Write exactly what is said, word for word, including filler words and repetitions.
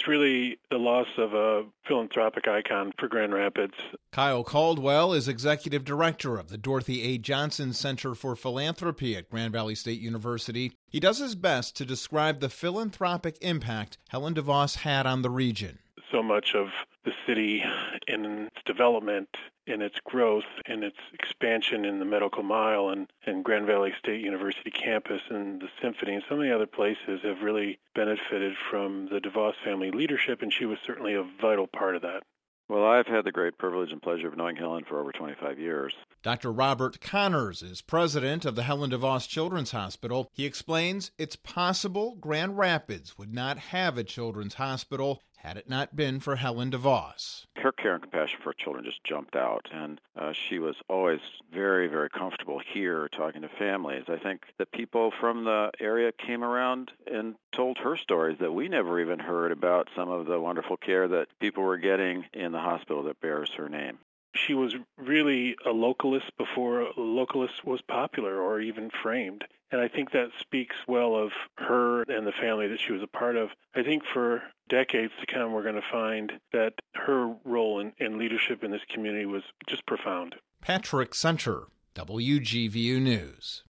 It's really the loss of a philanthropic icon for Grand Rapids. Kyle Caldwell is executive director of the Dorothy A. Johnson Center for Philanthropy at Grand Valley State University. He does his best to describe the philanthropic impact Helen DeVos had on the region. So much of the city in its development, in its growth, in its expansion in the Medical Mile and, and Grand Valley State University campus and the Symphony and so many other places have really benefited from the DeVos family leadership, and she was certainly a vital part of that. Well, I've had the great privilege and pleasure of knowing Helen for over twenty-five years. Doctor Robert Connors is president of the Helen DeVos Children's Hospital. He explains it's possible Grand Rapids would not have a children's hospital had it not been for Helen DeVos. Her care and compassion for children just jumped out, and uh, she was always very, very comfortable here talking to families. I think that people from the area came around and told her stories that we never even heard about, some of the wonderful care that people were getting in the hospital that bears her name. She was really a localist before a localist was popular or even framed. And I think that speaks well of her and the family that she was a part of. I think for decades to come, we're going to find that her role in, in leadership in this community was just profound. Patrick Center, W G V U News.